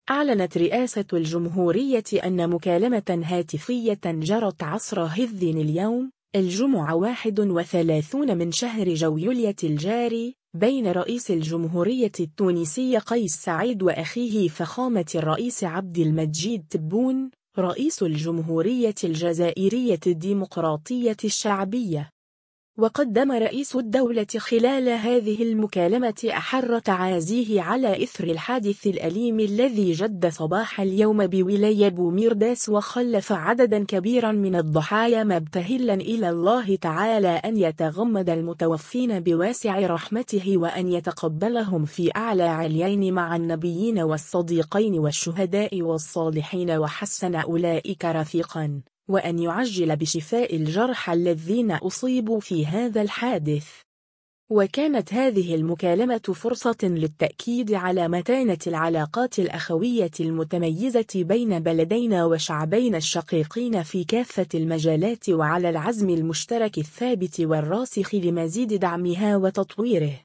أعلنت رئاسة الجمهورية أن مكالمة هاتفية جرت عصر هذين اليوم الجمعة 31 من شهر جويلية الجاري بين رئيس الجمهورية التونسي قيس سعيد وأخيه فخامة الرئيس عبد المجيد تبون رئيس الجمهورية الجزائرية الديمقراطية الشعبية. وقدم رئيس الدولة خلال هذه المكالمة أحر تعازيه على إثر الحادث الأليم الذي جد صباح اليوم بولاية بوميرداس وخلف عددا كبيرا من الضحايا، مبتهلا إلى الله تعالى أن يتغمد المتوفين بواسع رحمته وأن يتقبلهم في أعلى عليين مع النبيين والصديقين والشهداء والصالحين وحسن أولئك رفيقا، وأن يعجل بشفاء الجرحى الذين أصيبوا في هذا الحادث. وكانت هذه المكالمة فرصة للتأكيد على متانة العلاقات الأخوية المتميزة بين بلدينا وشعبينا الشقيقين في كافة المجالات، وعلى العزم المشترك الثابت والراسخ لمزيد دعمها وتطويره.